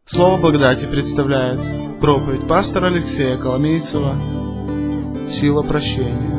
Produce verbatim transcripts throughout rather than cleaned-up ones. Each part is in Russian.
Слово благодати представляет проповедь пастора Алексея Коломейцева «Сила прощения».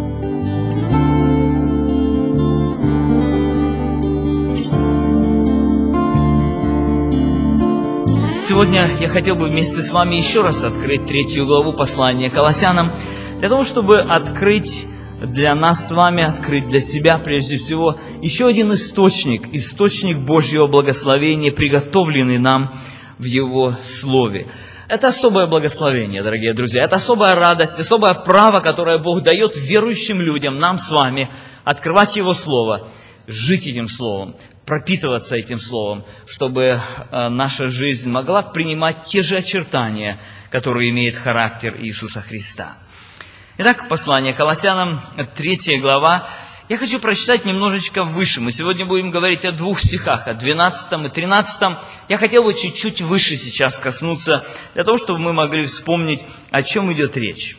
Сегодня я хотел бы вместе с вами еще раз открыть третью главу послания Колоссянам, для того, чтобы открыть для нас с вами, открыть для себя прежде всего еще один источник, источник Божьего благословения, приготовленный нам в Его Слове. Это особое благословение, дорогие друзья, это особая радость, особое право, которое Бог дает верующим людям, нам с вами, открывать Его Слово, жить этим Словом, пропитываться этим Словом, чтобы наша жизнь могла принимать те же очертания, которые имеет характер Иисуса Христа. Итак, послание Колоссянам, третья глава. Я хочу прочитать немножечко выше. Мы сегодня будем говорить о двух стихах, о двенадцатом и тринадцатом. Я хотел бы чуть-чуть выше сейчас коснуться, для того, чтобы мы могли вспомнить, о чем идет речь.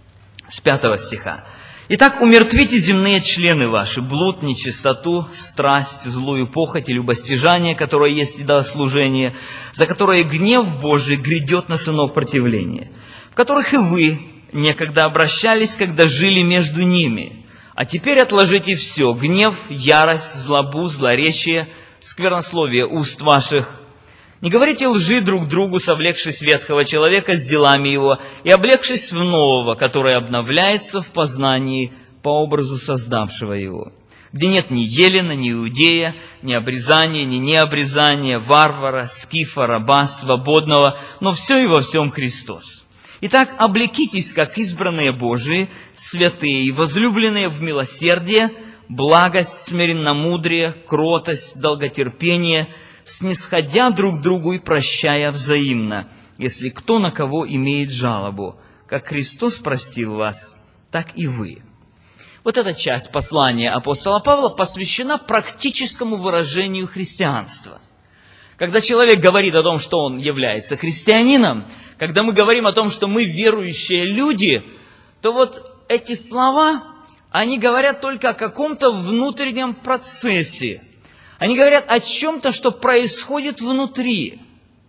С пятого стиха. «Итак, умертвите земные члены ваши, блуд, нечистоту, страсть, злую похоть и любостяжание, которое есть идолослужение, за которое гнев Божий грядет на сынов противления, в которых и вы некогда обращались, когда жили между ними. А теперь отложите все: гнев, ярость, злобу, злоречие, сквернословие уст ваших. Не говорите лжи друг другу, совлекшись ветхого человека с делами его, и облегшись в нового, который обновляется в познании по образу создавшего его, где нет ни елена, ни иудея, ни обрезания, ни необрезания, варвара, скифа, раба, свободного, но все и во всем Христос. Итак, облекитесь, как избранные Божии, святые и возлюбленные в милосердие, благость, смиренномудрие, кротость, долготерпение, снисходя друг другу и прощая взаимно, если кто на кого имеет жалобу, как Христос простил вас, так и вы». Вот эта часть послания апостола Павла посвящена практическому выражению христианства. Когда человек говорит о том, что он является христианином, когда мы говорим о том, что мы верующие люди, то вот эти слова, они говорят только о каком-то внутреннем процессе. Они говорят о чем-то, что происходит внутри.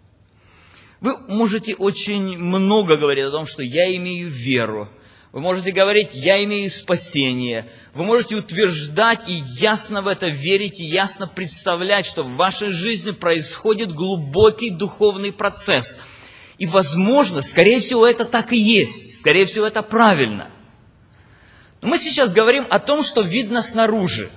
Вы можете очень много говорить о том, что я имею веру. Вы можете говорить, я имею спасение. Вы можете утверждать и ясно в это верить, и ясно представлять, что в вашей жизни происходит глубокий духовный процесс. И, возможно, скорее всего, это так и есть. Скорее всего, это правильно. Но мы сейчас говорим о том, что видно снаружи.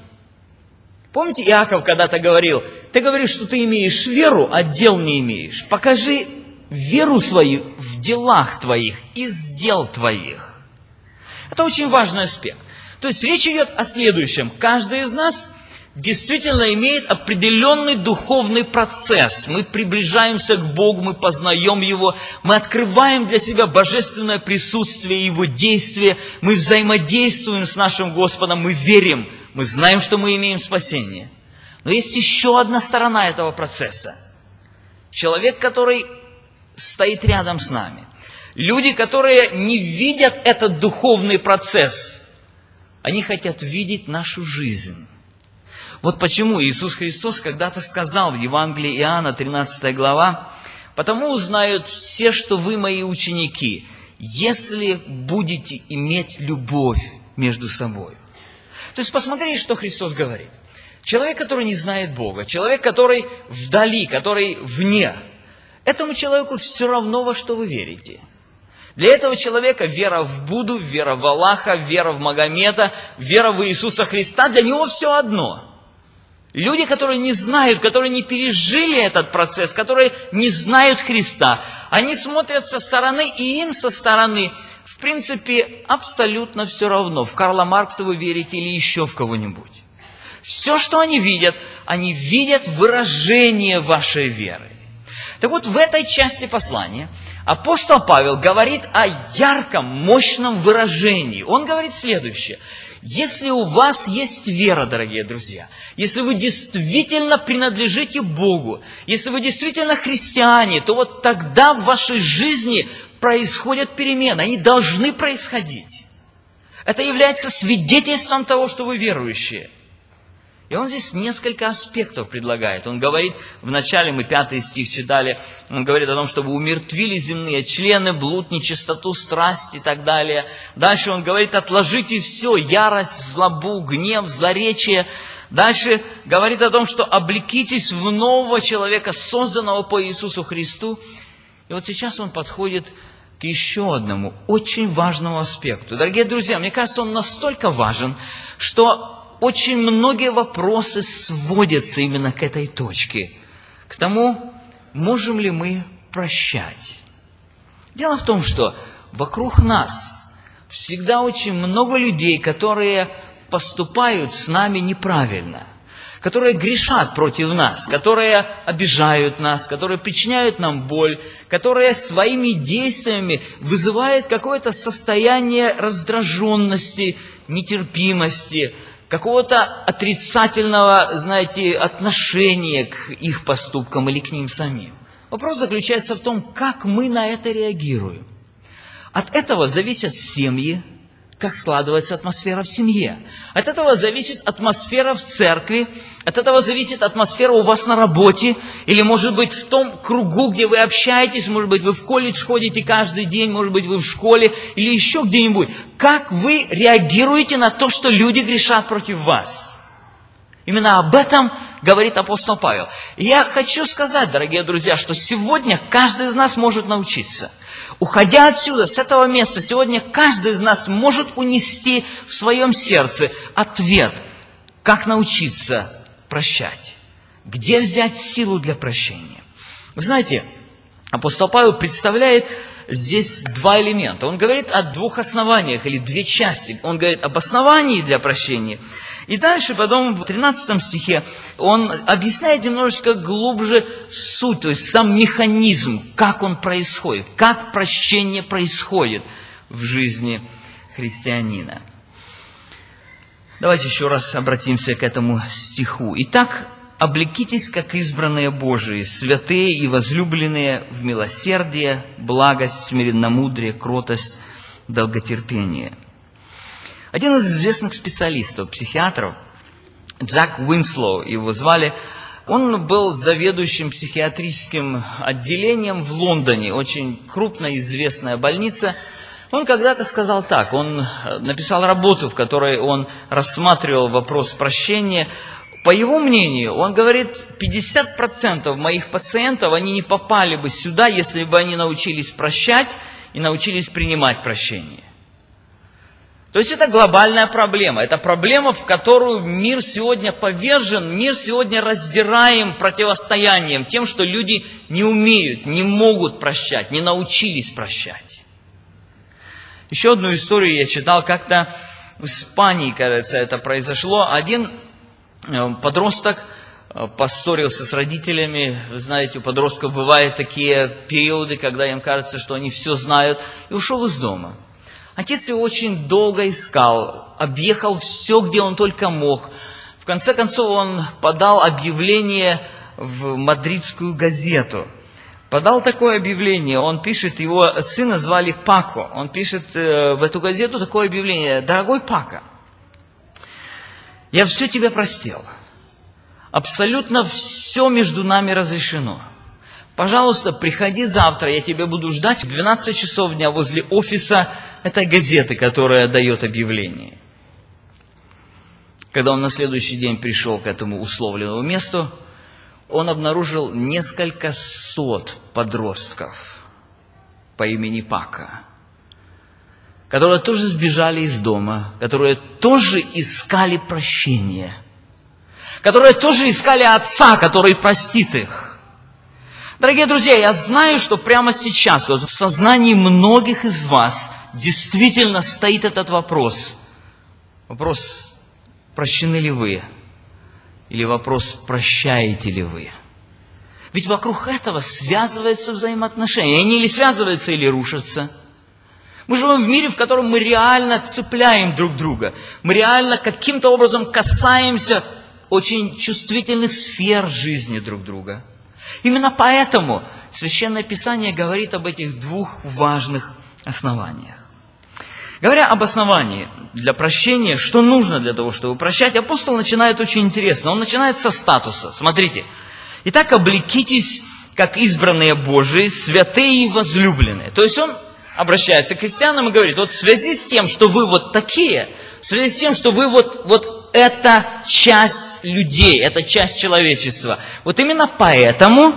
Помните, Иаков когда-то говорил: ты говоришь, что ты имеешь веру, а дел не имеешь. Покажи веру свою в делах твоих, из дел твоих. Это очень важный аспект. То есть речь идет о следующем. Каждый из нас действительно имеет определенный духовный процесс. Мы приближаемся к Богу, мы познаем Его, мы открываем для себя божественное присутствие, Его действие, мы взаимодействуем с нашим Господом, мы верим, мы знаем, что мы имеем спасение. Но есть еще одна сторона этого процесса. Человек, который стоит рядом с нами. Люди, которые не видят этот духовный процесс, они хотят видеть нашу жизнь. Вот почему Иисус Христос когда-то сказал в Евангелии Иоанна, тринадцатая глава: «Потому узнают все, что вы мои ученики, если будете иметь любовь между собой». То есть посмотрите, что Христос говорит. Человек, который не знает Бога, человек, который вдали, который вне, этому человеку все равно, во что вы верите. Для этого человека вера в Будду, вера в Аллаха, вера в Магомета, вера в Иисуса Христа, для него все одно. Люди, которые не знают, которые не пережили этот процесс, которые не знают Христа, они смотрят со стороны, и им со стороны, в принципе, абсолютно все равно. В Карла Маркса вы верите или еще в кого-нибудь. Все, что они видят, они видят выражение вашей веры. Так вот, в этой части послания апостол Павел говорит о ярком, мощном выражении. Он говорит следующее. Если у вас есть вера, дорогие друзья, если вы действительно принадлежите Богу, если вы действительно христиане, то вот тогда в вашей жизни происходят перемены, они должны происходить. Это является свидетельством того, что вы верующие. И он здесь несколько аспектов предлагает. Он говорит, вначале мы пятый стих читали, он говорит о том, чтобы умертвили земные члены, блуд, нечистоту, страсть и так далее. Дальше он говорит, отложите все, ярость, злобу, гнев, злоречие. Дальше говорит о том, что облекитесь в нового человека, созданного по Иисусу Христу. И вот сейчас он подходит к еще одному очень важному аспекту. Дорогие друзья, мне кажется, он настолько важен, что очень многие вопросы сводятся именно к этой точке, к тому, можем ли мы прощать. Дело в том, что вокруг нас всегда очень много людей, которые поступают с нами неправильно, которые грешат против нас, которые обижают нас, которые причиняют нам боль, которые своими действиями вызывают какое-то состояние раздраженности, нетерпимости, какого-то отрицательного, знаете, отношения к их поступкам или к ним самим. Вопрос заключается в том, как мы на это реагируем. От этого зависят семьи, как складывается атмосфера в семье. От этого зависит атмосфера в церкви, от этого зависит атмосфера у вас на работе, или, может быть, в том кругу, где вы общаетесь, может быть, вы в колледж ходите каждый день, может быть, вы в школе, или еще где-нибудь. Как вы реагируете на то, что люди грешат против вас? Именно об этом говорит апостол Павел. И я хочу сказать, дорогие друзья, что сегодня каждый из нас может научиться. Уходя отсюда, с этого места, сегодня каждый из нас может унести в своем сердце ответ, как научиться прощать. Где взять силу для прощения? Вы знаете, апостол Павел представляет здесь два элемента. Он говорит о двух основаниях или две части. Он говорит об основании для прощения. И дальше, потом в тринадцатом стихе, он объясняет немножечко глубже суть, то есть сам механизм, как он происходит, как прощение происходит в жизни христианина. Давайте еще раз обратимся к этому стиху. «Итак, облекитесь, как избранные Божии, святые и возлюбленные в милосердие, благость, смиренномудрие, кротость, долготерпение». Один из известных специалистов, психиатров, Джек Уинслоу его звали, он был заведующим психиатрическим отделением в Лондоне, очень крупная известная больница. Он когда-то сказал так, он написал работу, в которой он рассматривал вопрос прощения. По его мнению, он говорит, пятьдесят процентов моих пациентов, они не попали бы сюда, если бы они научились прощать и научились принимать прощение. То есть это глобальная проблема. Это проблема, в которую мир сегодня повержен, мир сегодня раздираем противостоянием, тем, что люди не умеют, не могут прощать, не научились прощать. Еще одну историю я читал, как-то в Испании, кажется, это произошло. Один подросток поссорился с родителями. Вы знаете, у подростков бывают такие периоды, когда им кажется, что они все знают, и ушел из дома. Отец его очень долго искал, объехал все, где он только мог. В конце концов, он подал объявление в мадридскую газету. Подал такое объявление, он пишет, его сына звали Пако. Он пишет в эту газету такое объявление: «Дорогой Пако, я все тебе простил. Абсолютно все между нами разрешено. Пожалуйста, приходи завтра, я тебя буду ждать в двенадцать часов дня возле офиса этой газеты, которая дает объявление». Когда он на следующий день пришел к этому условленному месту, он обнаружил несколько сот подростков по имени Пако, которые тоже сбежали из дома, которые тоже искали прощения, которые тоже искали отца, который простит их. Дорогие друзья, я знаю, что прямо сейчас вот в сознании многих из вас действительно стоит этот вопрос. Вопрос, прощены ли вы? Или вопрос, прощаете ли вы? Ведь вокруг этого связываются взаимоотношения. Они или связываются, или рушатся. Мы живем в мире, в котором мы реально цепляем друг друга. Мы реально каким-то образом касаемся очень чувствительных сфер жизни друг друга. Именно поэтому Священное Писание говорит об этих двух важных основаниях. Говоря об основании для прощения, что нужно для того, чтобы прощать, апостол начинает очень интересно. Он начинает со статуса. Смотрите. «Итак, облекитесь, как избранные Божии, святые и возлюбленные». То есть он обращается к христианам и говорит, вот в связи с тем, что вы вот такие, в связи с тем, что вы вот, вот это часть людей, это часть человечества, вот именно поэтому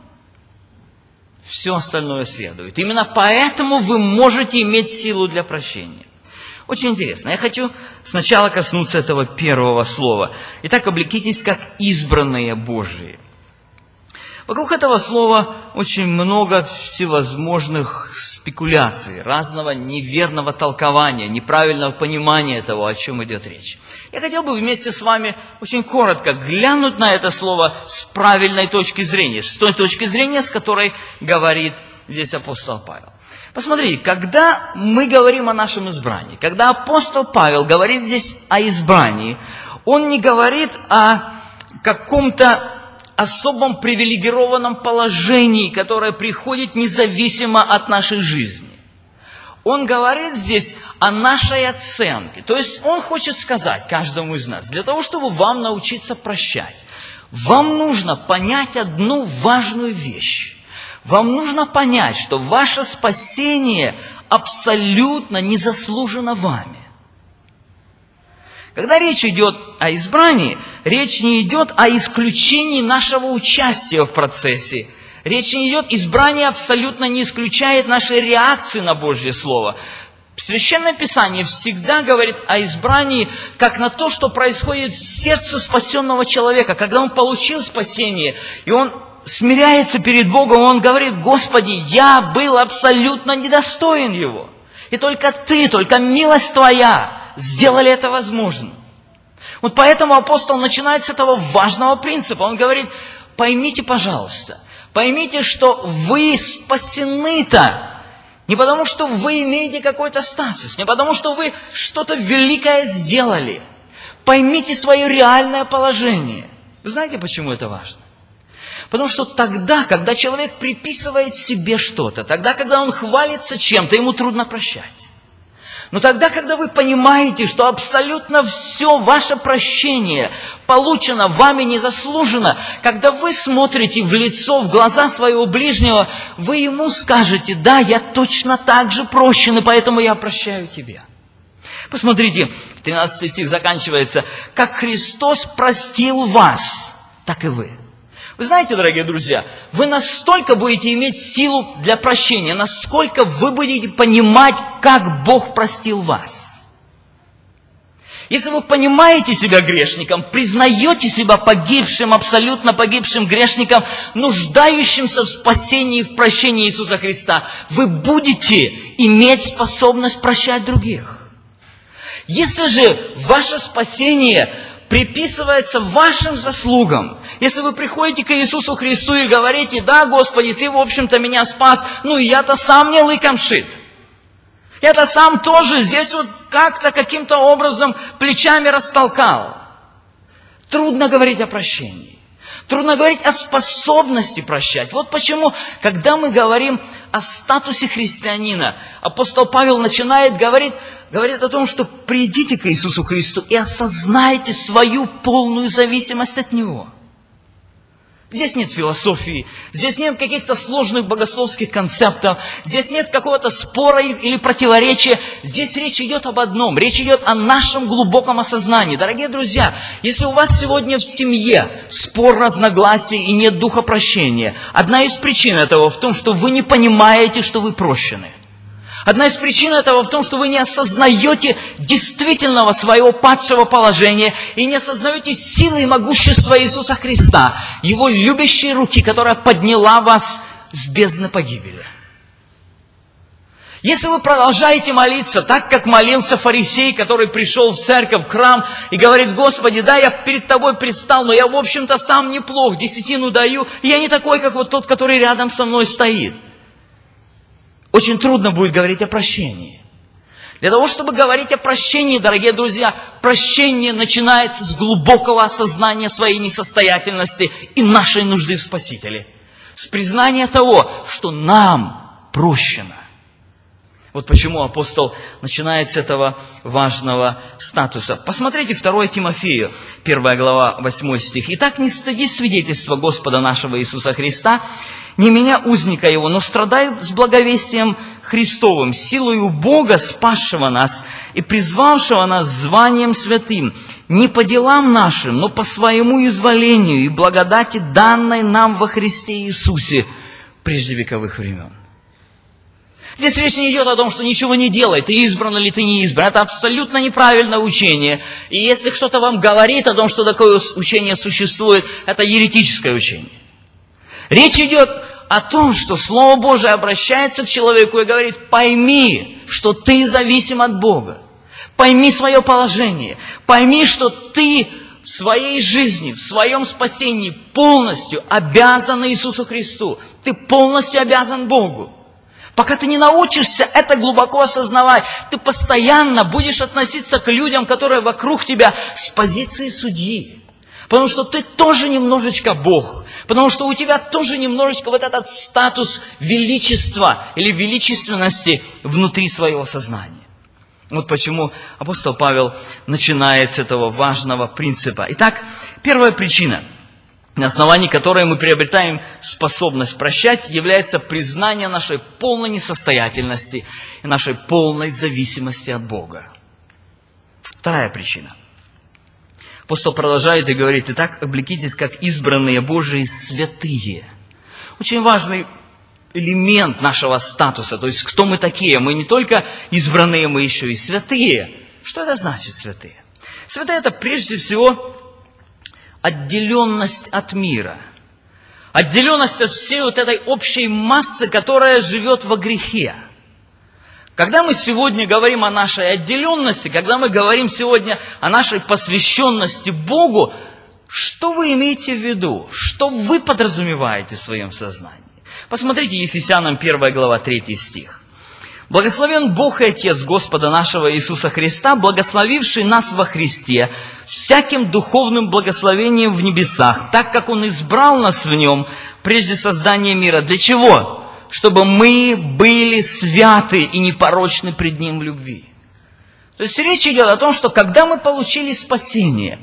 все остальное следует. Именно поэтому вы можете иметь силу для прощения. Очень интересно. Я хочу сначала коснуться этого первого слова. «Итак, облекитесь, как избранные Божии». Вокруг этого слова очень много всевозможных спекуляций, разного неверного толкования, неправильного понимания того, о чем идет речь. Я хотел бы вместе с вами очень коротко глянуть на это слово с правильной точки зрения, с той точки зрения, с которой говорит здесь апостол Павел. Посмотрите, когда мы говорим о нашем избрании, когда апостол Павел говорит здесь о избрании, он не говорит о каком-то особом привилегированном положении, которое приходит независимо от нашей жизни. Он говорит здесь о нашей оценке. То есть он хочет сказать каждому из нас, для того, чтобы вам научиться прощать, вам нужно понять одну важную вещь. Вам нужно понять, что ваше спасение абсолютно не заслужено вами. Когда речь идет о избрании, речь не идет о исключении нашего участия в процессе. Речь не идет, избрание абсолютно не исключает нашей реакции на Божье Слово. Священное Писание всегда говорит о избрании, как на то, что происходит в сердце спасенного человека. Когда он получил спасение, и он смиряется перед Богом, он говорит: «Господи, я был абсолютно недостоин Его. И только Ты, только милость Твоя сделали это возможным». Вот поэтому апостол начинает с этого важного принципа. Он говорит: поймите, пожалуйста, поймите, что вы спасены-то не потому, что вы имеете какой-то статус, не потому, что вы что-то великое сделали. Поймите свое реальное положение. Вы знаете, почему это важно? Потому что тогда, когда человек приписывает себе что-то, тогда, когда он хвалится чем-то, ему трудно прощать. Но тогда, когда вы понимаете, что абсолютно все ваше прощение получено вами незаслуженно, когда вы смотрите в лицо, в глаза своего ближнего, вы ему скажете: «Да, я точно так же прощен, и поэтому я прощаю тебя». Посмотрите, тринадцатый стих заканчивается: «Как Христос простил вас, так и вы». Вы знаете, дорогие друзья, вы настолько будете иметь силу для прощения, насколько вы будете понимать, как Бог простил вас. Если вы понимаете себя грешником, признаете себя погибшим, абсолютно погибшим грешником, нуждающимся в спасении и в прощении Иисуса Христа, вы будете иметь способность прощать других. Если же ваше спасение приписывается вашим заслугам, если вы приходите к Иисусу Христу и говорите: «Да, Господи, Ты, в общем-то, меня спас, ну и я-то сам не лыком шит. Я-то сам тоже здесь вот как-то каким-то образом плечами растолкал». Трудно говорить о прощении. Трудно говорить о способности прощать. Вот почему, когда мы говорим о статусе христианина, апостол Павел начинает говорить, говорит о том, что придите к Иисусу Христу и осознайте свою полную зависимость от Него. Здесь нет философии, здесь нет каких-то сложных богословских концептов, здесь нет какого-то спора или противоречия. Здесь речь идет об одном, речь идет о нашем глубоком осознании. Дорогие друзья, если у вас сегодня в семье спор, разногласия и нет духа прощения, одна из причин этого в том, что вы не понимаете, что вы прощены. Одна из причин этого в том, что вы не осознаете действительного своего падшего положения и не осознаете силы и могущества Иисуса Христа, Его любящей руки, которая подняла вас с бездны погибели. Если вы продолжаете молиться так, как молился фарисей, который пришел в церковь, в храм и говорит: «Господи, да, я перед Тобой предстал, но я, в общем-то, сам неплох, десятину даю, и я не такой, как вот тот, который рядом со мной стоит». Очень трудно будет говорить о прощении. Для того, чтобы говорить о прощении, дорогие друзья, прощение начинается с глубокого осознания своей несостоятельности и нашей нужды в Спасителе. С признания того, что нам прощено. Вот почему апостол начинает с этого важного статуса. Посмотрите второе Тимофею, первая глава, восьмой стих. «Итак, не стыдись свидетельства Господа нашего Иисуса Христа, не меня, узника Его, но страдай с благовестием Христовым, силою Бога, спасшего нас и призвавшего нас званием святым, не по делам нашим, но по своему изволению и благодати, данной нам во Христе Иисусе прежде вековых времен». Здесь речь не идет о том, что ничего не делай, ты избран или ты не избран. Это абсолютно неправильное учение. И если кто-то вам говорит о том, что такое учение существует, это еретическое учение. Речь идет о том, что Слово Божие обращается к человеку и говорит: пойми, что ты зависим от Бога. Пойми свое положение. Пойми, что ты в своей жизни, в своем спасении полностью обязан Иисусу Христу. Ты полностью обязан Богу. Пока ты не научишься это глубоко осознавать, ты постоянно будешь относиться к людям, которые вокруг тебя, с позиции судьи. Потому что ты тоже немножечко Бог. Потому что у тебя тоже немножечко вот этот статус величества или величественности внутри своего сознания. Вот почему апостол Павел начинает с этого важного принципа. Итак, первая причина, на основании которой мы приобретаем способность прощать, является признание нашей полной несостоятельности и нашей полной зависимости от Бога. Вторая причина. Апостол продолжает и говорит: «Итак, облекитесь, как избранные Божии святые». Очень важный элемент нашего статуса, то есть кто мы такие. Мы не только избранные, мы еще и святые. Что это значит, святые? Святые – это прежде всего отделенность от мира. Отделенность от всей вот этой общей массы, которая живет во грехе. Когда мы сегодня говорим о нашей отделенности, когда мы говорим сегодня о нашей посвященности Богу, что вы имеете в виду? Что вы подразумеваете в своем сознании? Посмотрите Ефесянам первая глава, третий стих. «Благословен Бог и Отец Господа нашего Иисуса Христа, благословивший нас во Христе всяким духовным благословением в небесах, так как Он избрал нас в Нем прежде создания мира». Для чего? Чтобы мы были святы и непорочны пред Ним в любви. То есть речь идет о том, что когда мы получили спасение,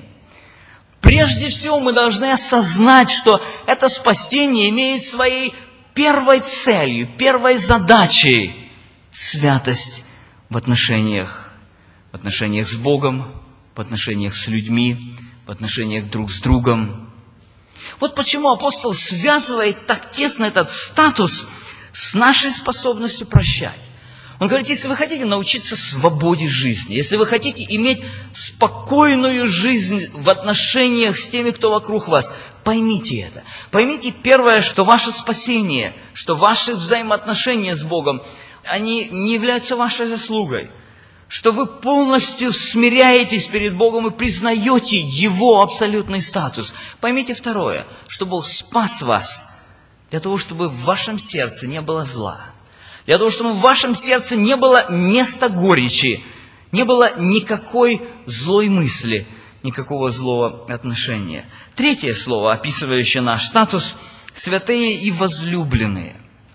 прежде всего мы должны осознать, что это спасение имеет своей первой целью, первой задачей святость в отношениях, в отношениях с Богом, в отношениях с людьми, в отношениях друг с другом. Вот почему апостол связывает так тесно этот статус с нашей способностью прощать. Он говорит: если вы хотите научиться свободе жизни, если вы хотите иметь спокойную жизнь в отношениях с теми, кто вокруг вас, поймите это. Поймите первое, что ваше спасение, что ваши взаимоотношения с Богом, они не являются вашей заслугой. Что вы полностью смиряетесь перед Богом и признаете Его абсолютный статус. Поймите второе, что Бог спас вас для того, чтобы в вашем сердце не было зла. Для того, чтобы в вашем сердце не было места горечи, не было никакой злой мысли, никакого злого отношения. Третье слово, описывающее наш статус – святые и возлюбленные.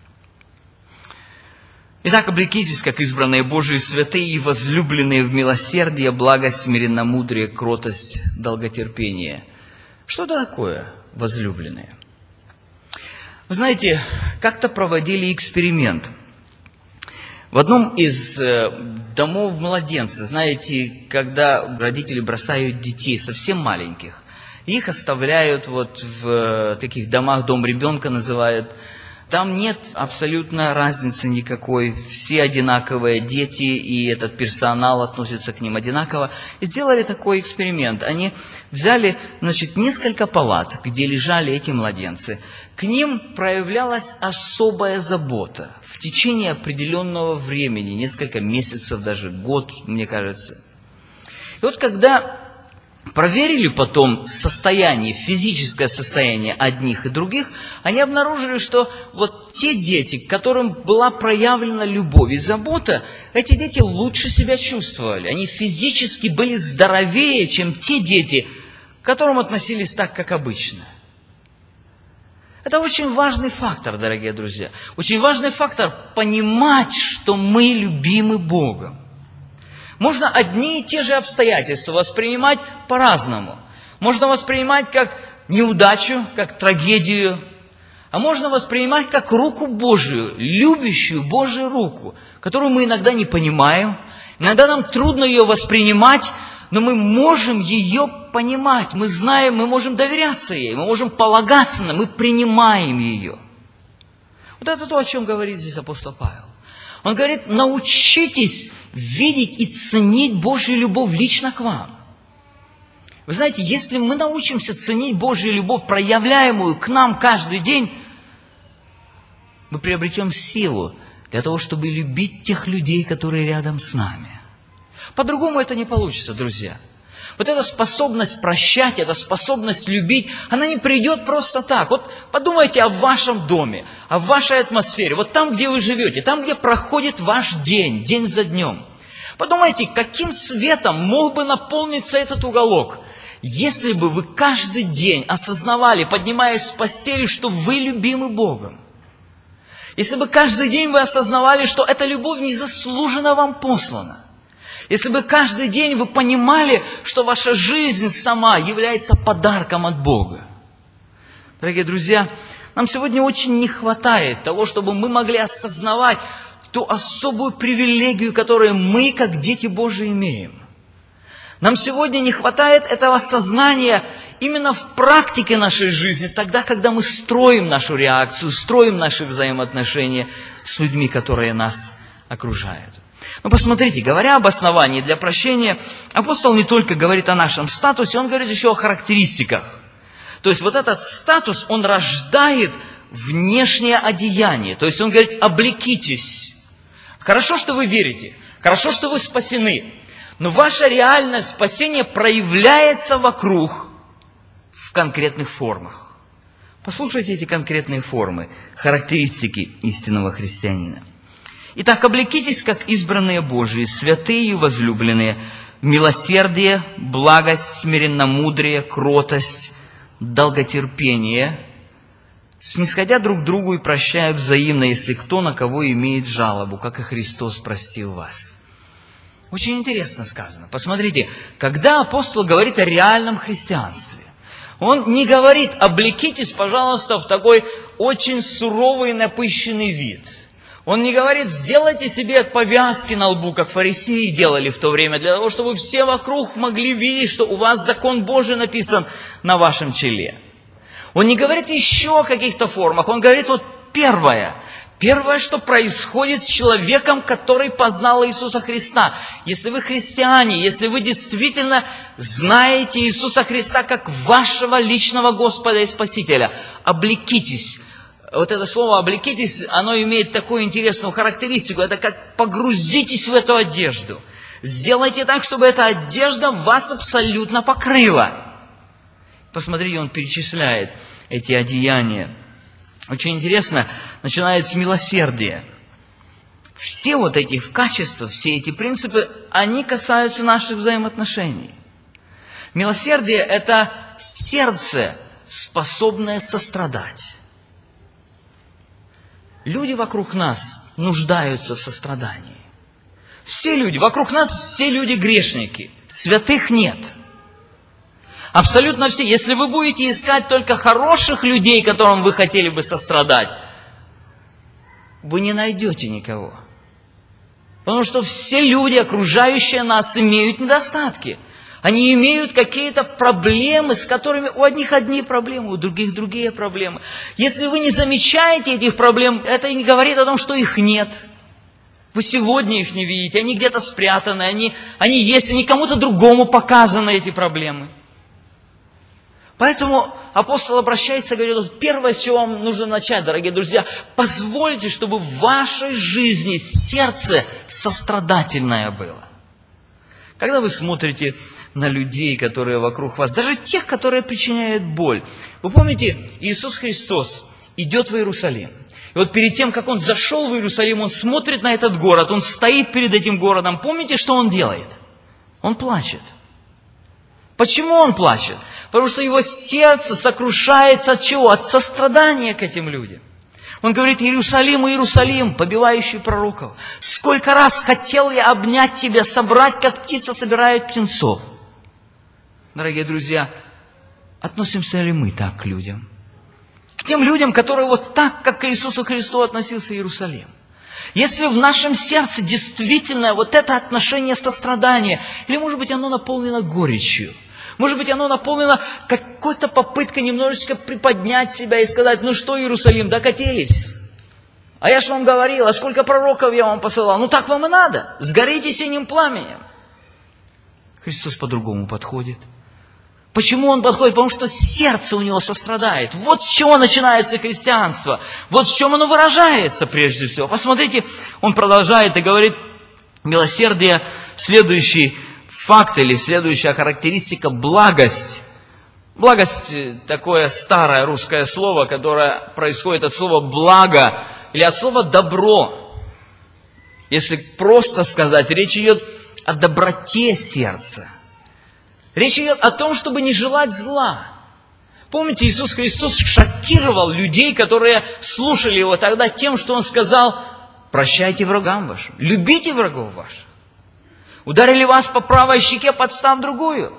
Итак, облекитесь, как избранные Божии, святые и возлюбленные в милосердие, благость, смиренномудрие, кротость, долготерпение. Что это такое возлюбленные? Вы знаете, как-то проводили эксперимент. В одном из домов младенцев, знаете, когда родители бросают детей совсем маленьких, их оставляют вот в таких домах, дом ребенка называют. Там нет абсолютно разницы никакой, все одинаковые дети, и этот персонал относится к ним одинаково. И сделали такой эксперимент. Они взяли, значит, несколько палат, где лежали эти младенцы. К ним проявлялась особая забота в течение определенного времени, несколько месяцев, даже год, мне кажется. И вот когда проверили потом состояние, физическое состояние одних и других, они обнаружили, что вот те дети, к которым была проявлена любовь и забота, эти дети лучше себя чувствовали. Они физически были здоровее, чем те дети, к которым относились так, как обычно. Это очень важный фактор, дорогие друзья. Очень важный фактор понимать, что мы любимы Богом. Можно одни и те же обстоятельства воспринимать по-разному. Можно воспринимать как неудачу, как трагедию, а можно воспринимать как руку Божию, любящую Божью руку, которую мы иногда не понимаем, иногда нам трудно ее воспринимать, но мы можем ее понимать, мы знаем, мы можем доверяться ей, мы можем полагаться на нее, мы принимаем ее. Вот это то, о чем говорит здесь апостол Павел. Он говорит, научитесь видеть и ценить Божью любовь лично к вам. Вы знаете, если мы научимся ценить Божью любовь, проявляемую к нам каждый день, мы приобретем силу для того, чтобы любить тех людей, которые рядом с нами. По-другому это не получится, друзья. Вот эта способность прощать, эта способность любить, она не придет просто так. Вот подумайте о вашем доме, о вашей атмосфере, вот там, где вы живете, там, где проходит ваш день, день за днем. Подумайте, каким светом мог бы наполниться этот уголок, если бы вы каждый день осознавали, поднимаясь с постели, что вы любимы Богом. Если бы каждый день вы осознавали, что эта любовь незаслуженно вам послана. Если бы каждый день вы понимали, что ваша жизнь сама является подарком от Бога. Дорогие друзья, нам сегодня очень не хватает того, чтобы мы могли осознавать ту особую привилегию, которую мы, как дети Божии, имеем. Нам сегодня не хватает этого сознания именно в практике нашей жизни, тогда, когда мы строим нашу реакцию, строим наши взаимоотношения с людьми, которые нас окружают. Ну, посмотрите, говоря об основании для прощения, апостол не только говорит о нашем статусе, он говорит еще о характеристиках. То есть вот этот статус, он рождает внешнее одеяние. То есть он говорит, облекитесь. Хорошо, что вы верите, хорошо, что вы спасены, но ваша реальность спасения проявляется вокруг в конкретных формах. Послушайте эти конкретные формы, характеристики истинного христианина. Итак, облекитесь, как избранные Божии, святые и возлюбленные, милосердие, благость, смиренномудрие, кротость, долготерпение, снисходя друг к другу и прощая взаимно, если кто на кого имеет жалобу, как и Христос простил вас. Очень интересно сказано. Посмотрите, когда апостол говорит о реальном христианстве, он не говорит, облекитесь, пожалуйста, в такой очень суровый напыщенный вид. Он не говорит, сделайте себе повязки на лбу, как фарисеи делали в то время, для того, чтобы все вокруг могли видеть, что у вас закон Божий написан на вашем челе. Он не говорит еще о каких-то формах, он говорит вот первое. Первое, что происходит с человеком, который познал Иисуса Христа. Если вы христиане, если вы действительно знаете Иисуса Христа как вашего личного Господа и Спасителя, облекитесь. Вот это слово «облекитесь», оно имеет такую интересную характеристику. Это как погрузитесь в эту одежду. Сделайте так, чтобы эта одежда вас абсолютно покрыла. Посмотрите, он перечисляет эти одеяния. Очень интересно, начинает с милосердия. Все вот эти качества, все эти принципы, они касаются наших взаимоотношений. Милосердие – это сердце, способное сострадать. Люди вокруг нас нуждаются в сострадании. Все люди, вокруг нас все люди грешники, святых нет. Абсолютно все. Если вы будете искать только хороших людей, которым вы хотели бы сострадать, вы не найдете никого. Потому что все люди, окружающие нас, имеют недостатки. Они имеют какие-то проблемы, с которыми у одних одни проблемы, у других другие проблемы. Если вы не замечаете этих проблем, это не говорит о том, что их нет. Вы сегодня их не видите, они где-то спрятаны, они, они есть, они кому-то другому показаны, эти проблемы. Поэтому апостол обращается и говорит, вот первое, с чего вам нужно начать, дорогие друзья, позвольте, чтобы в вашей жизни сердце сострадательное было. Когда вы смотрите на людей, которые вокруг вас, даже тех, которые причиняют боль. Вы помните, Иисус Христос идет в Иерусалим. И вот перед тем, как Он зашел в Иерусалим, Он смотрит на этот город, Он стоит перед этим городом. Помните, что Он делает? Он плачет. Почему он плачет? Потому что его сердце сокрушается от чего? От сострадания к этим людям. Он говорит: Иерусалим, Иерусалим, побивающий пророков, сколько раз хотел я обнять тебя, собрать, как птица собирает птенцов. Дорогие друзья, относимся ли мы так к людям? К тем людям, которые вот так, как к Иисусу Христу относился Иерусалим. Если в нашем сердце действительно вот это отношение сострадания, или, может быть, оно наполнено горечью, может быть, оно наполнено какой-то попыткой немножечко приподнять себя и сказать: ну что, Иерусалим, докатились? А я ж вам говорил, а сколько пророков я вам посылал? Ну так вам и надо, сгорите синим пламенем. Христос по-другому подходит. Почему он подходит? Потому что сердце у него сострадает. Вот с чего начинается христианство. Вот в чем оно выражается прежде всего. Посмотрите, он продолжает и говорит: милосердие, следующий факт или следующая характеристика – благость. Благость – такое старое русское слово, которое происходит от слова «благо» или от слова «добро». Если просто сказать, речь идет о доброте сердца. Речь идет о том, чтобы не желать зла. Помните, Иисус Христос шокировал людей, которые слушали Его тогда тем, что Он сказал: прощайте врагам вашим, любите врагов ваших. Ударили вас по правой щеке, подстав другую.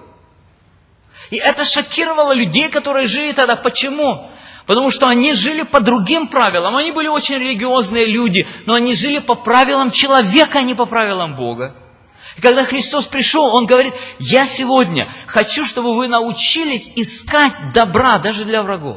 И это шокировало людей, которые жили тогда. Почему? Потому что они жили по другим правилам. Они были очень религиозные люди, но они жили по правилам человека, а не по правилам Бога. И когда Христос пришел, Он говорит: я сегодня хочу, чтобы вы научились искать добра даже для врагов.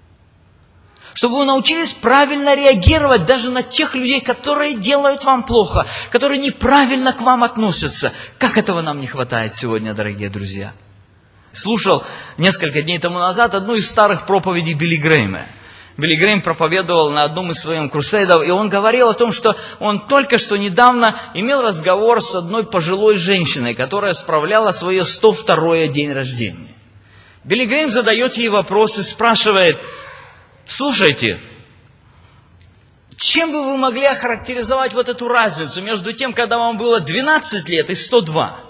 Чтобы вы научились правильно реагировать даже на тех людей, которые делают вам плохо, которые неправильно к вам относятся. Как этого нам не хватает сегодня, дорогие друзья? Слушал несколько дней тому назад одну из старых проповедей Билли Грэйма. Билли Грэйм проповедовал на одном из своих крусейдов, и он говорил о том, что он только что недавно имел разговор с одной пожилой женщиной, которая справляла свое сто второе день рождения. Билли Грэйм задает ей вопрос и спрашивает: слушайте, чем бы вы могли охарактеризовать вот эту разницу между тем, когда вам было двенадцать лет и сто два?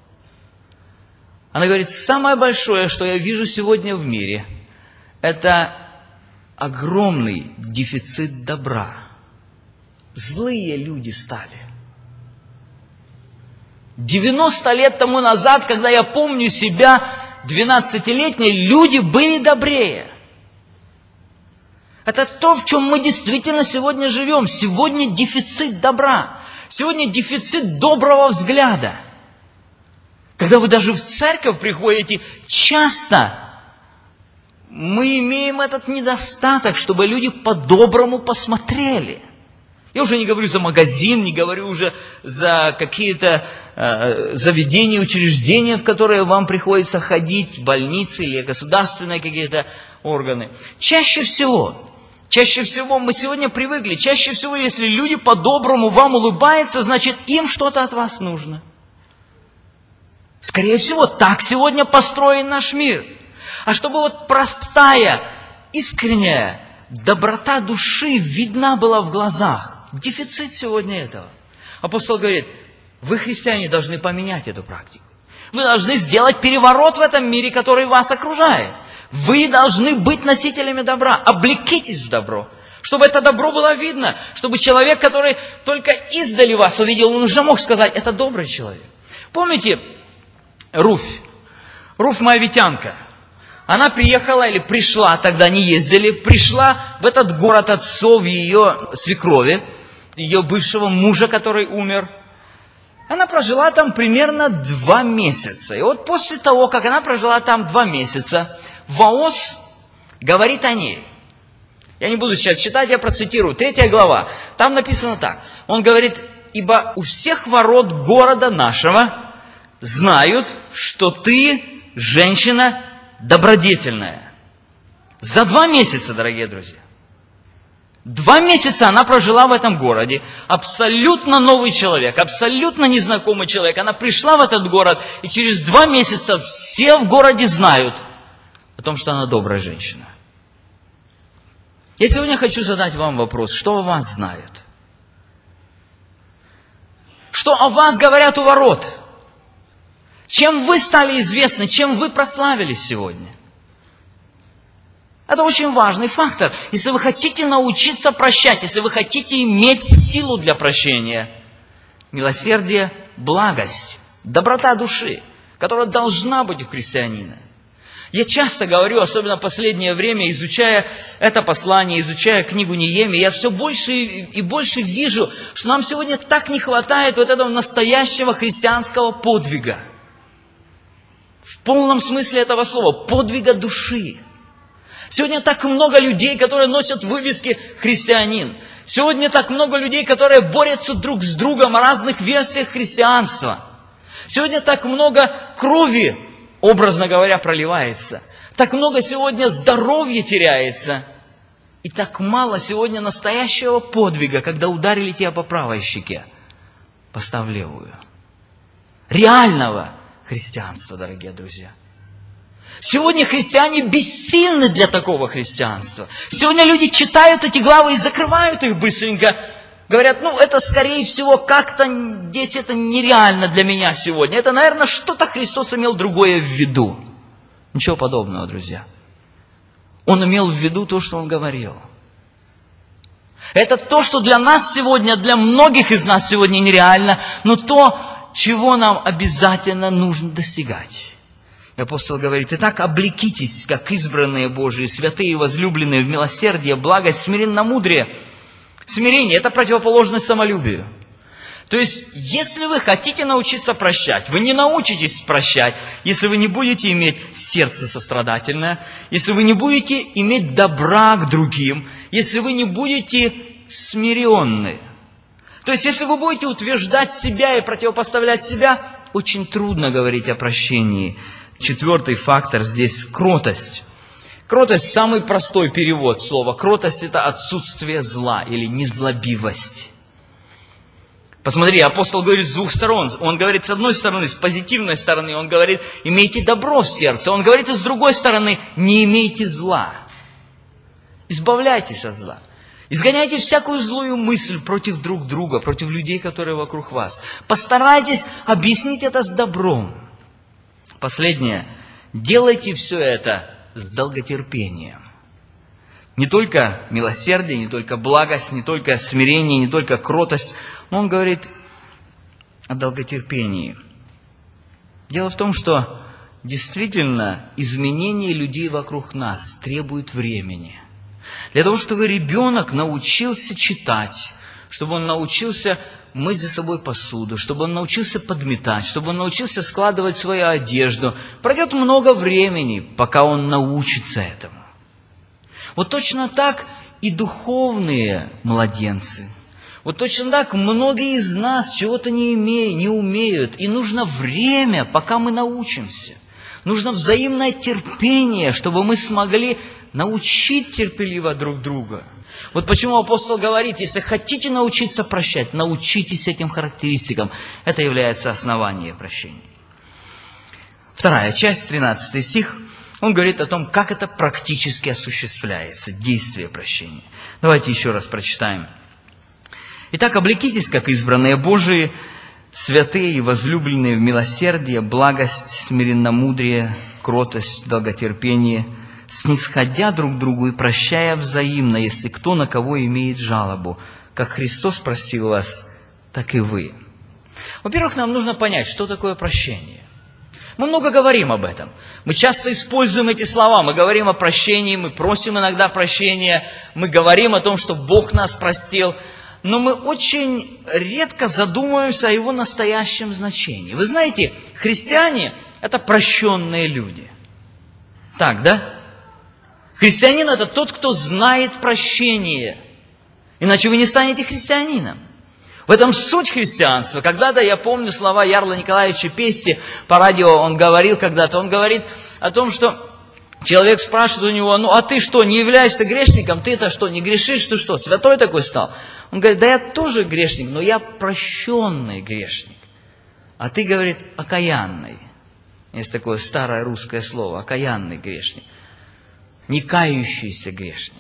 Она говорит: самое большое, что я вижу сегодня в мире, это огромный дефицит добра. Злые люди стали. девяносто лет тому назад, когда я помню себя двенадцатилетней, люди были добрее. Это то, в чем мы действительно сегодня живем. Сегодня дефицит добра. Сегодня дефицит доброго взгляда. Когда вы даже в церковь приходите, часто мы имеем этот недостаток, чтобы люди по-доброму посмотрели. Я уже не говорю за магазин, не говорю уже за какие-то э, заведения, учреждения, в которые вам приходится ходить, больницы или государственные какие-то органы. Чаще всего, чаще всего мы сегодня привыкли, чаще всего, если люди по-доброму вам улыбаются, значит, им что-то от вас нужно. Скорее всего, так сегодня построен наш мир. А чтобы вот простая, искренняя доброта души видна была в глазах. Дефицит сегодня этого. Апостол говорит: вы, христиане, должны поменять эту практику. Вы должны сделать переворот в этом мире, который вас окружает. Вы должны быть носителями добра. Облекитесь в добро, чтобы это добро было видно. Чтобы человек, который только издали вас увидел, он уже мог сказать: это добрый человек. Помните Руфь? Руфь моавитянка. Она приехала или пришла, тогда не ездили, пришла в этот город отцов ее свекрови, ее бывшего мужа, который умер. Она прожила там примерно два месяца. И вот после того, как она прожила там два месяца, Вооз говорит о ней. Я не буду сейчас читать, я процитирую. Третья глава. Там написано так. Он говорит: ибо у всех ворот города нашего знают, что ты женщина добродетельная. За два месяца, дорогие друзья. Два месяца она прожила в этом городе. Абсолютно новый человек, абсолютно незнакомый человек. Она пришла в этот город, и через два месяца все в городе знают о том, что она добрая женщина. Я сегодня хочу задать вам вопрос: что о вас знают? Что о вас говорят у ворот? Чем вы стали известны, чем вы прославились сегодня? Это очень важный фактор. Если вы хотите научиться прощать, если вы хотите иметь силу для прощения, милосердие, благость, доброта души, которая должна быть у христианина. Я часто говорю, особенно в последнее время, изучая это послание, изучая книгу Неемии, я все больше и больше вижу, что нам сегодня так не хватает вот этого настоящего христианского подвига. В полном смысле этого слова, подвига души. Сегодня так много людей, которые носят вывески «христианин». Сегодня так много людей, которые борются друг с другом о разных версиях христианства. Сегодня так много крови, образно говоря, проливается. Так много сегодня здоровья теряется. И так мало сегодня настоящего подвига, когда ударили тебя по правой щеке, поставь левую. Реального христианства, дорогие друзья. Сегодня христиане бессильны для такого христианства. Сегодня люди читают эти главы и закрывают их быстренько. Говорят, ну это скорее всего как-то здесь это нереально для меня сегодня. Это, наверное, что-то Христос имел другое в виду. Ничего подобного, друзья. Он имел в виду то, что Он говорил. Это то, что для нас сегодня, для многих из нас сегодня нереально, но то, чего нам обязательно нужно достигать. И апостол говорит: «Итак, облекитесь, как избранные Божии, святые и возлюбленные в милосердие, благость, смиренномудрие». Смирение – это противоположность самолюбию. То есть, если вы хотите научиться прощать, вы не научитесь прощать, если вы не будете иметь сердце сострадательное, если вы не будете иметь добра к другим, если вы не будете смиренны. То есть, если вы будете утверждать себя и противопоставлять себя, очень трудно говорить о прощении. Четвертый фактор здесь – кротость. Кротость – самый простой перевод слова. Кротость – это отсутствие зла или незлобивость. Посмотри, апостол говорит с двух сторон. Он говорит с одной стороны, с позитивной стороны, он говорит, имейте добро в сердце. Он говорит и с другой стороны, не имейте зла. Избавляйтесь от зла. Изгоняйте всякую злую мысль против друг друга, против людей, которые вокруг вас. Постарайтесь объяснить это с добром. Последнее. Делайте все это с долготерпением. Не только милосердие, не только благость, не только смирение, не только кротость, но он говорит о долготерпении. Дело в том, что действительно изменение людей вокруг нас требует времени. Для того, чтобы ребенок научился читать, чтобы он научился мыть за собой посуду, чтобы он научился подметать, чтобы он научился складывать свою одежду, пройдет много времени, пока он научится этому. Вот точно так и духовные младенцы. Вот точно так многие из нас чего-то не имеют, не умеют. И нужно время, пока мы научимся. Нужно взаимное терпение, чтобы мы смогли научить терпеливо друг друга. Вот почему апостол говорит, если хотите научиться прощать, научитесь этим характеристикам. Это является основанием прощения. Вторая часть, тринадцатый стих. Он говорит о том, как это практически осуществляется, действие прощения. Давайте еще раз прочитаем. «Итак, облекитесь, как избранные Божии, святые и возлюбленные в милосердие, благость, смиренномудрие, кротость, долготерпение, снисходя друг другу и прощая взаимно, если кто на кого имеет жалобу, как Христос простил вас, так и вы». Во-первых, нам нужно понять, что такое прощение. Мы много говорим об этом. Мы часто используем эти слова. Мы говорим о прощении, мы просим иногда прощения, мы говорим о том, что Бог нас простил, но мы очень редко задумываемся о его настоящем значении. Вы знаете, христиане – это прощенные люди. Так, да? Христианин – это тот, кто знает прощение. Иначе вы не станете христианином. В этом суть христианства. Когда-то, я помню слова Ярла Николаевича Пести, по радио он говорил когда-то, он говорит о том, что человек спрашивает у него, ну а ты что, не являешься грешником? Ты-то что, не грешишь? Ты что, святой такой стал? Он говорит, да я тоже грешник, но я прощенный грешник. А ты, говорит, окаянный. Есть такое старое русское слово, окаянный грешник. Не кающийся грешник.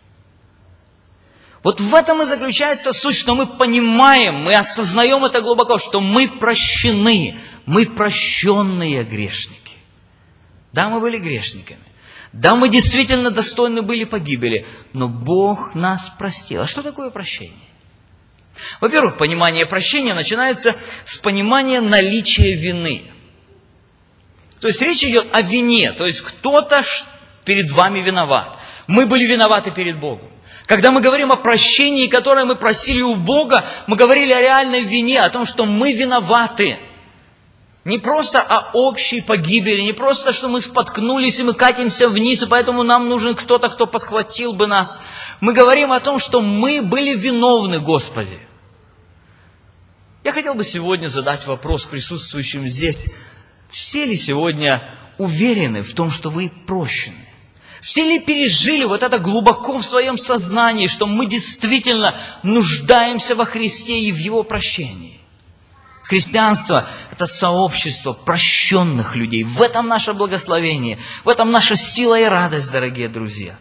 Вот в этом и заключается суть, что мы понимаем, мы осознаем это глубоко, что мы прощены мы прощенные грешники. Да, мы были грешниками. Да, мы действительно достойны были погибели, но Бог нас простил. А что такое прощение? Во-первых, понимание прощения начинается с понимания наличия вины. То есть речь идет о вине, то есть кто-то перед вами виноват. Мы были виноваты перед Богом. Когда мы говорим о прощении, которое мы просили у Бога, мы говорили о реальной вине, о том, что мы виноваты. Не просто о общей погибели, не просто, что мы споткнулись и мы катимся вниз, и поэтому нам нужен кто-то, кто подхватил бы нас. Мы говорим о том, что мы были виновны, Господи. Я хотел бы сегодня задать вопрос присутствующим здесь. Все ли сегодня уверены в том, что вы прощены? Все ли пережили вот это глубоко в своем сознании, что мы действительно нуждаемся во Христе и в Его прощении? Христианство – это сообщество прощенных людей. В этом наше благословение, в этом наша сила и радость, дорогие друзья.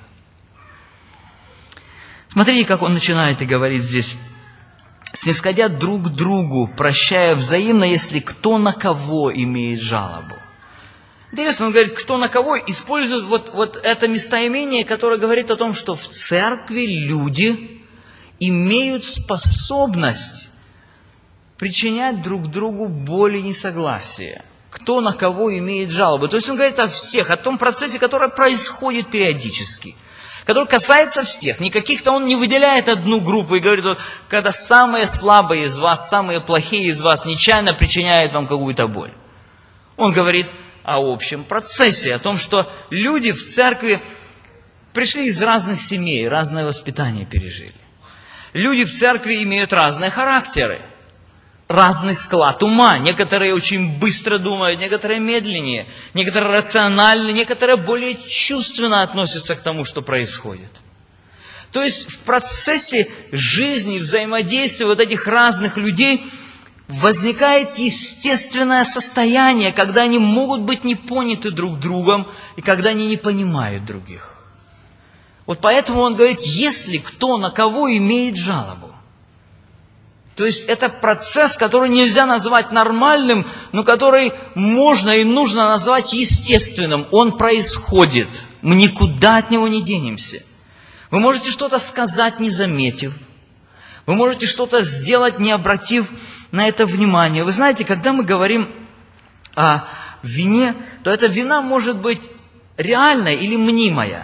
Смотрите, как он начинает и говорит здесь. «Снисходя друг к другу, прощая взаимно, если кто на кого имеет жалобу». Интересно, он говорит, кто на кого, использует вот, вот это местоимение, которое говорит о том, что в церкви люди имеют способность причинять друг другу боль и несогласие. Кто на кого имеет жалобы. То есть он говорит о всех, о том процессе, который происходит периодически, который касается всех. Не каких-то он не выделяет одну группу и говорит, вот, когда самые слабые из вас, самые плохие из вас нечаянно причиняют вам какую-то боль. Он говорит о общем процессе, о том, что люди в церкви пришли из разных семей, разное воспитание пережили. Люди в церкви имеют разные характеры, разный склад ума. Некоторые очень быстро думают, некоторые медленнее, некоторые рациональны, некоторые более чувственно относятся к тому, что происходит. То есть в процессе жизни, взаимодействия вот этих разных людей возникает естественное состояние, когда они могут быть не поняты друг другом и когда они не понимают других. Вот поэтому он говорит, если кто на кого имеет жалобу. То есть это процесс, который нельзя назвать нормальным, но который можно и нужно назвать естественным. Он происходит. Мы никуда от него не денемся. Вы можете что-то сказать, не заметив. Вы можете что-то сделать, не обратив на это внимание. Вы знаете, когда мы говорим о вине, то эта вина может быть реальная или мнимая.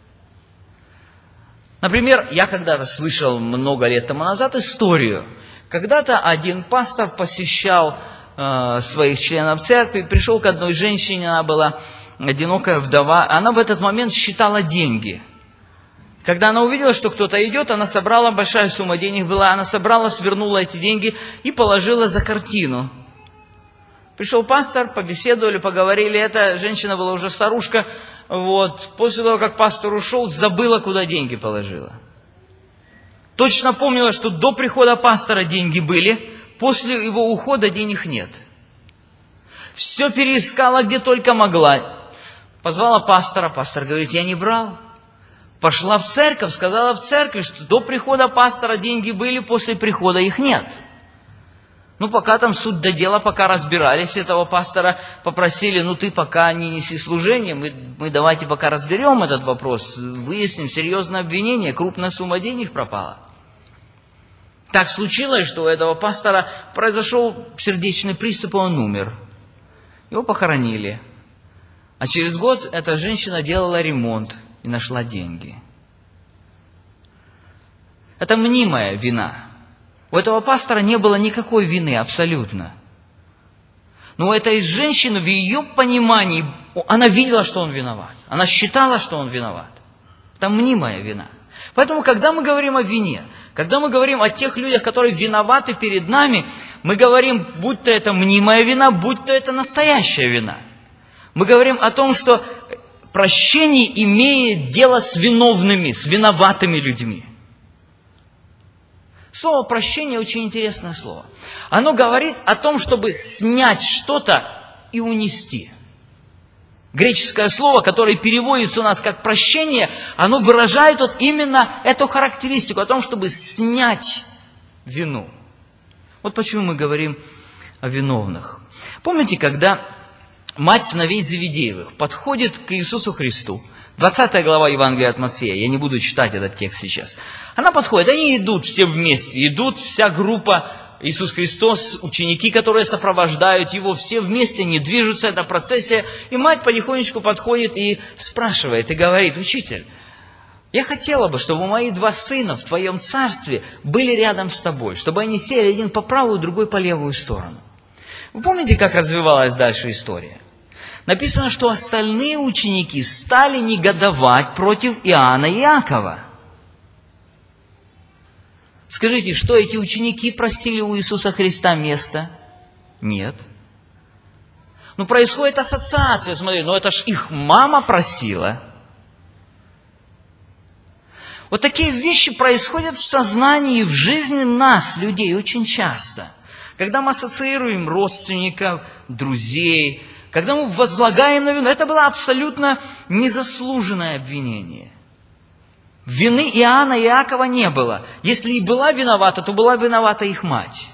Например, я когда-то слышал много лет тому назад историю. Когда-то один пастор посещал э, своих членов церкви, пришел к одной женщине, она была одинокая вдова, она в этот момент считала деньги. Когда она увидела, что кто-то идет, она собрала, большая сумма денег была, она собрала, свернула эти деньги и положила за картину. Пришел пастор, побеседовали, поговорили, эта женщина была уже старушка, вот. После того, как пастор ушел, забыла, куда деньги положила. Точно помнила, что до прихода пастора деньги были, после его ухода денег нет. Все переискала, где только могла. Позвала пастора, пастор говорит, я не брал. Пошла в церковь, сказала в церкви, что до прихода пастора деньги были, после прихода их нет. Ну, пока там суть до дела, пока разбирались, этого пастора попросили, ну, ты пока не неси служение, мы, мы давайте пока разберем этот вопрос, выясним серьезное обвинение, крупная сумма денег пропала. Так случилось, что у этого пастора произошел сердечный приступ, и он умер. Его похоронили. А через год эта женщина делала ремонт и нашла деньги. Это мнимая вина. У этого пастора не было никакой вины абсолютно. Но у этой женщины, в ее понимании, она видела, что он виноват. Она считала, что он виноват. Это мнимая вина. Поэтому, когда мы говорим о вине, когда мы говорим о тех людях, которые виноваты перед нами, мы говорим, будь то это мнимая вина, будь то это настоящая вина. Мы говорим о том, что прощение имеет дело с виновными, с виноватыми людьми. Слово «прощение» очень интересное слово. Оно говорит о том, чтобы снять что-то и унести. Греческое слово, которое переводится у нас как «прощение», оно выражает вот именно эту характеристику, о том, чтобы снять вину. Вот почему мы говорим о виновных. Помните, когда мать сыновей Зеведеевых подходит к Иисусу Христу, двадцатая глава Евангелия от Матфея, я не буду читать этот текст сейчас. Она подходит, они идут все вместе, идут вся группа, Иисус Христос, ученики, которые сопровождают Его, все вместе, они движутся, это процессия, и мать потихонечку подходит и спрашивает, и говорит: «Учитель, я хотела бы, чтобы мои два сына в Твоем Царстве были рядом с Тобой, чтобы они сели один по правую, другой по левую сторону». Вы помните, как развивалась дальше история? Написано, что остальные ученики стали негодовать против Иоанна и Иакова. Скажите, что эти ученики просили у Иисуса Христа место? Нет. Ну, происходит ассоциация, смотри, ну это ж их мама просила. Вот такие вещи происходят в сознании, в жизни нас, людей, очень часто. Когда мы ассоциируем родственников, друзей, когда мы возлагаем на вину, это было абсолютно незаслуженное обвинение. Вины Иоанна и Иакова не было. Если и была виновата, то была виновата их мать.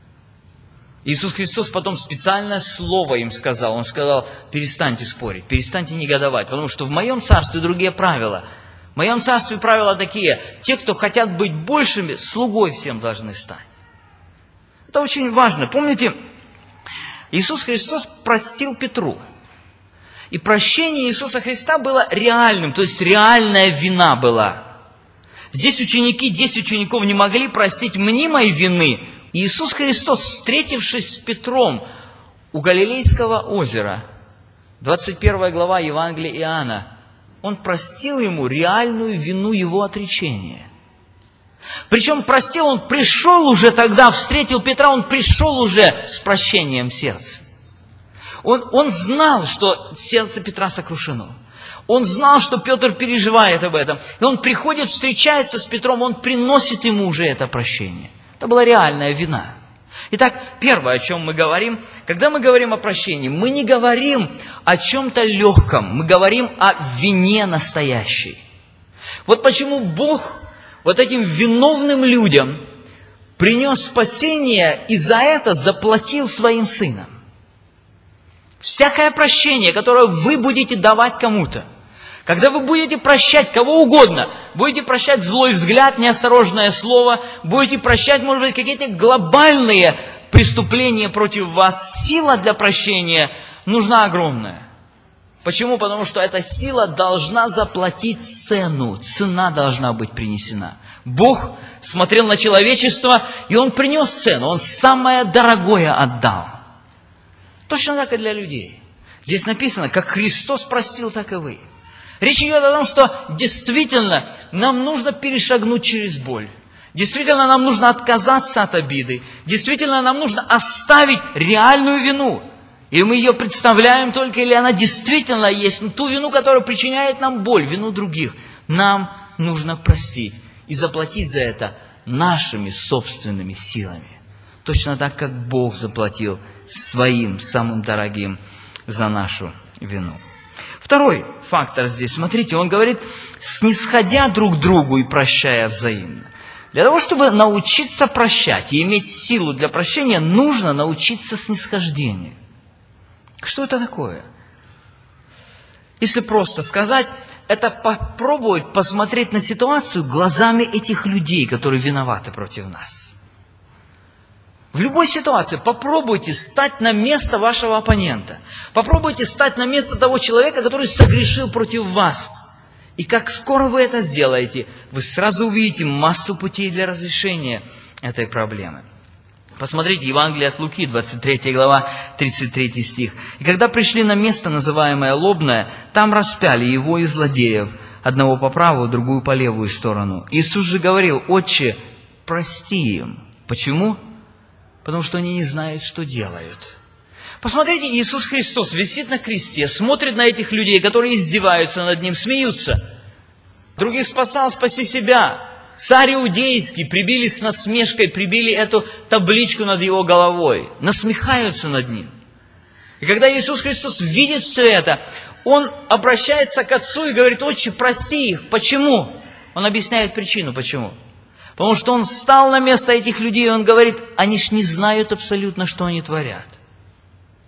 Иисус Христос потом специальное слово им сказал. Он сказал: перестаньте спорить, перестаньте негодовать, потому что в моем царстве другие правила. В моем царстве правила такие: те, кто хотят быть большими, слугой всем должны стать. Это очень важно. Помните, Иисус Христос простил Петру. И прощение Иисуса Христа было реальным, то есть реальная вина была. Здесь ученики, десять учеников не могли простить мнимой вины. И Иисус Христос, встретившись с Петром у Галилейского озера, двадцать первая глава Евангелия Иоанна, Он простил ему реальную вину его отречения. Причем простил, Он пришел уже тогда, встретил Петра, Он пришел уже с прощением сердца. Он, он знал, что сердце Петра сокрушено. Он знал, что Петр переживает об этом. И он приходит, встречается с Петром, он приносит ему уже это прощение. Это была реальная вина. Итак, первое, о чем мы говорим, когда мы говорим о прощении, мы не говорим о чем-то легком, мы говорим о вине настоящей. Вот почему Бог вот этим виновным людям принес спасение и за это заплатил своим Сыном. Всякое прощение, которое вы будете давать кому-то, когда вы будете прощать кого угодно, будете прощать злой взгляд, неосторожное слово, будете прощать, может быть, какие-то глобальные преступления против вас, сила для прощения нужна огромная. Почему? Потому что эта сила должна заплатить цену, цена должна быть принесена. Бог смотрел на человечество, и Он принес цену, Он самое дорогое отдал. Точно так и для людей. Здесь написано, как Христос простил, так и вы. Речь идет о том, что действительно нам нужно перешагнуть через боль. Действительно нам нужно отказаться от обиды. Действительно нам нужно оставить реальную вину. И мы ее представляем только, или она действительно есть. Но ту вину, которая причиняет нам боль, вину других, нам нужно простить. И заплатить за это нашими собственными силами. Точно так, как Бог заплатил своим, самым дорогим за нашу вину. Второй фактор здесь, смотрите, он говорит, снисходя друг другу и прощая взаимно. Для того, чтобы научиться прощать и иметь силу для прощения, нужно научиться снисхождению. Что это такое? Если просто сказать, это попробовать посмотреть на ситуацию глазами этих людей, которые виноваты против нас. В любой ситуации попробуйте стать на место вашего оппонента. Попробуйте стать на место того человека, который согрешил против вас. И как скоро вы это сделаете, вы сразу увидите массу путей для разрешения этой проблемы. Посмотрите, Евангелие от Луки, двадцать третья глава, тридцать третий стих. «И когда пришли на место, называемое Лобное, там распяли его и злодеев, одного по правую, другую по левую сторону. Иисус же говорил: Отче, прости им». Почему? Потому что они не знают, что делают. Посмотрите, Иисус Христос висит на кресте, смотрит на этих людей, которые издеваются над Ним, смеются. Других спасал, спаси себя. Царь иудейский, прибили с насмешкой, прибили эту табличку над Его головой. Насмехаются над Ним. И когда Иисус Христос видит все это, Он обращается к Отцу и говорит: Отче, прости их. Почему? Он объясняет причину, почему. Потому что Он встал на место этих людей, и Он говорит: они ж не знают абсолютно, что они творят.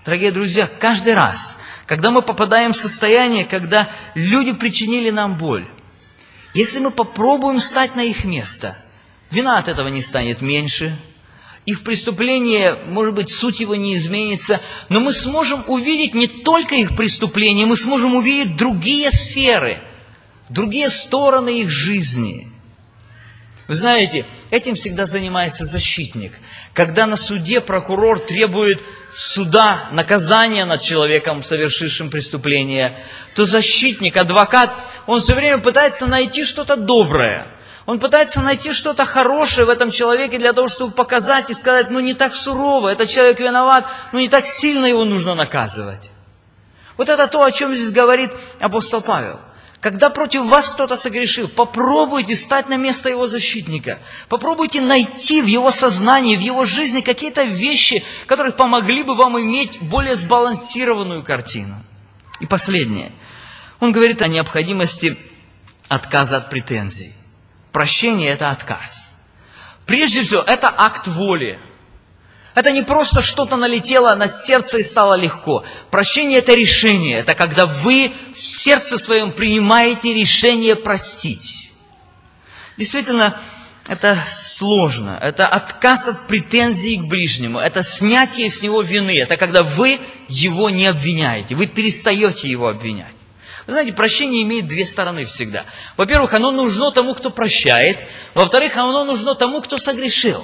Дорогие друзья, каждый раз, когда мы попадаем в состояние, когда люди причинили нам боль, если мы попробуем стать на их место, вина от этого не станет меньше, их преступление, может быть, суть его не изменится, но мы сможем увидеть не только их преступления, мы сможем увидеть другие сферы, другие стороны их жизни. Вы знаете, этим всегда занимается защитник. Когда на суде прокурор требует суда, наказания над человеком, совершившим преступление, то защитник, адвокат, он все время пытается найти что-то доброе. Он пытается найти что-то хорошее в этом человеке для того, чтобы показать и сказать, ну не так сурово, этот человек виноват, ну не так сильно его нужно наказывать. Вот это то, о чем здесь говорит апостол Павел. Когда против вас кто-то согрешил, попробуйте стать на место его защитника. Попробуйте найти в его сознании, в его жизни какие-то вещи, которые помогли бы вам иметь более сбалансированную картину. И последнее. Он говорит о необходимости отказа от претензий. Прощение – это отказ. Прежде всего, это акт воли. Это не просто что-то налетело на сердце и стало легко. Прощение – это решение. Это когда вы в сердце своем принимаете решение простить. Действительно, это сложно. Это отказ от претензий к ближнему. Это снятие с него вины. Это когда вы его не обвиняете. Вы перестаете его обвинять. Вы знаете, прощение имеет две стороны всегда. Во-первых, оно нужно тому, кто прощает. Во-вторых, оно нужно тому, кто согрешил.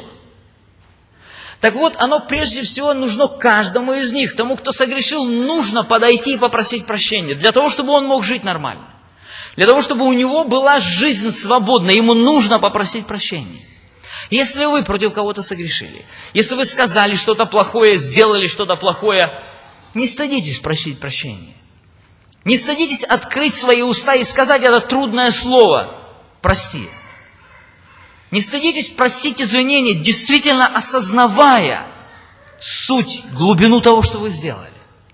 Так вот, оно прежде всего нужно каждому из них. Тому, кто согрешил, нужно подойти и попросить прощения. Для того, чтобы он мог жить нормально. Для того, чтобы у него была жизнь свободная, ему нужно попросить прощения. Если вы против кого-то согрешили, если вы сказали что-то плохое, сделали что-то плохое, не стыдитесь просить прощения. Не стыдитесь открыть свои уста и сказать это трудное слово «прости». Не стыдитесь просить извинения, действительно осознавая суть, глубину того, что вы сделали.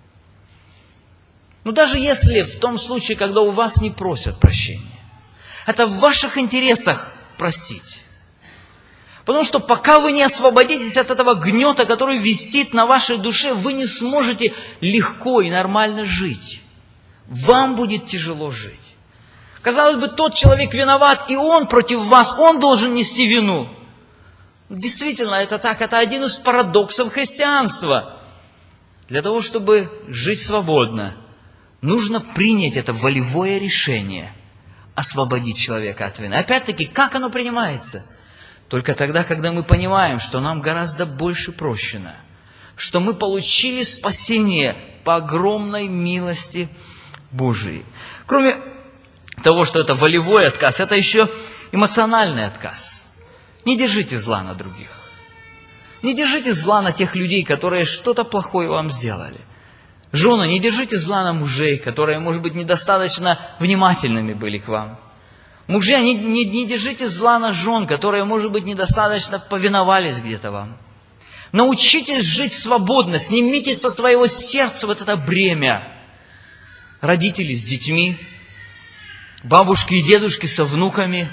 Но даже если в том случае, когда у вас не просят прощения, это в ваших интересах простить. Потому что пока вы не освободитесь от этого гнета, который висит на вашей душе, вы не сможете легко и нормально жить. Вам будет тяжело жить. Казалось бы, тот человек виноват, и он против вас, он должен нести вину. Действительно, это так, это один из парадоксов христианства. Для того, чтобы жить свободно, нужно принять это волевое решение, освободить человека от вины. Опять-таки, как оно принимается? Только тогда, когда мы понимаем, что нам гораздо больше прощено, что мы получили спасение по огромной милости Божией. Кроме того, что это волевой отказ, это еще эмоциональный отказ. Не держите зла на других. Не держите зла на тех людей, которые что-то плохое вам сделали. Жены, не держите зла на мужей, которые, может быть, недостаточно внимательными были к вам. Мужья, не, не, не держите зла на жен, которые, может быть, недостаточно повиновались где-то вам. Научитесь жить свободно, снимите со своего сердца вот это бремя. Родители с детьми, бабушки и дедушки со внуками,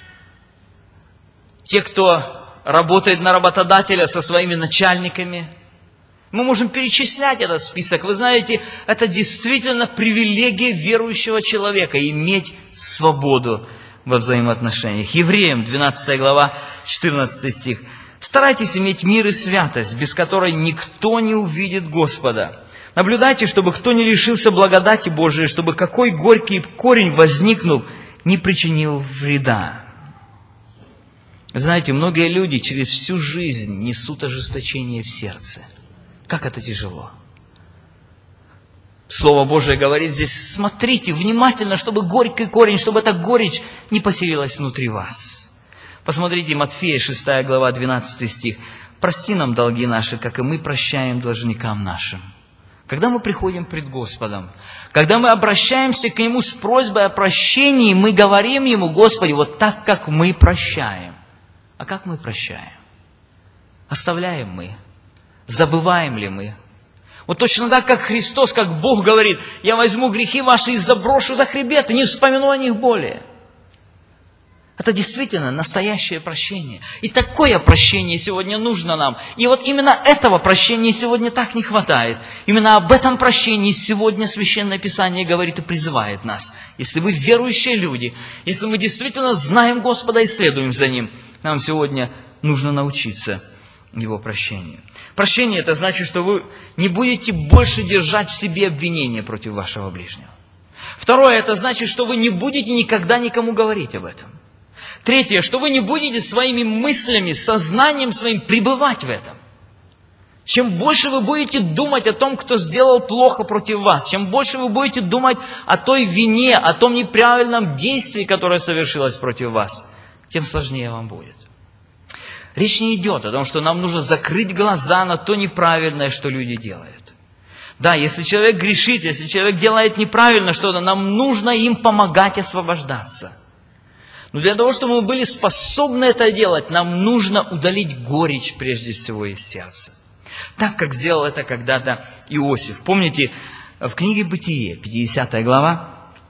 те, кто работает на работодателя со своими начальниками. Мы можем перечислять этот список. Вы знаете, это действительно привилегия верующего человека, иметь свободу во взаимоотношениях. Евреям, двенадцатая глава, четырнадцатый стих. «Старайтесь иметь мир и святость, без которой никто не увидит Господа. Наблюдайте, чтобы кто не лишился благодати Божией, чтобы какой горький корень, возникнув, не причинил вреда». Знаете, многие люди через всю жизнь несут ожесточение в сердце. Как это тяжело. Слово Божие говорит здесь: смотрите внимательно, чтобы горький корень, чтобы эта горечь не поселилась внутри вас. Посмотрите, Матфея, шестая глава, двенадцатый стих. «Прости нам долги наши, как и мы прощаем должникам нашим». Когда мы приходим пред Господом, когда мы обращаемся к Нему с просьбой о прощении, мы говорим Ему: Господи, вот так, как мы прощаем. А как мы прощаем? Оставляем мы? Забываем ли мы? Вот точно так, как Христос, как Бог говорит: я возьму грехи ваши и заброшу за хребет, и не вспомяну о них более. Это действительно настоящее прощение. И такое прощение сегодня нужно нам. И вот именно этого прощения сегодня так не хватает. Именно об этом прощении сегодня Священное Писание говорит и призывает нас. Если вы верующие люди, если мы действительно знаем Господа и следуем за Ним, нам сегодня нужно научиться Его прощению. Прощение – это значит, что вы не будете больше держать в себе обвинения против вашего ближнего. Второе – это значит, что вы не будете никогда никому говорить об этом. Третье, что вы не будете своими мыслями, сознанием своим пребывать в этом. Чем больше вы будете думать о том, кто сделал плохо против вас, чем больше вы будете думать о той вине, о том неправильном действии, которое совершилось против вас, тем сложнее вам будет. Речь не идет о том, что нам нужно закрыть глаза на то неправильное, что люди делают. Да, если человек грешит, если человек делает неправильно что-то, нам нужно им помогать освобождаться. Но для того, чтобы мы были способны это делать, нам нужно удалить горечь прежде всего из сердца. Так, как сделал это когда-то Иосиф. Помните, в книге Бытие, пятидесятая глава,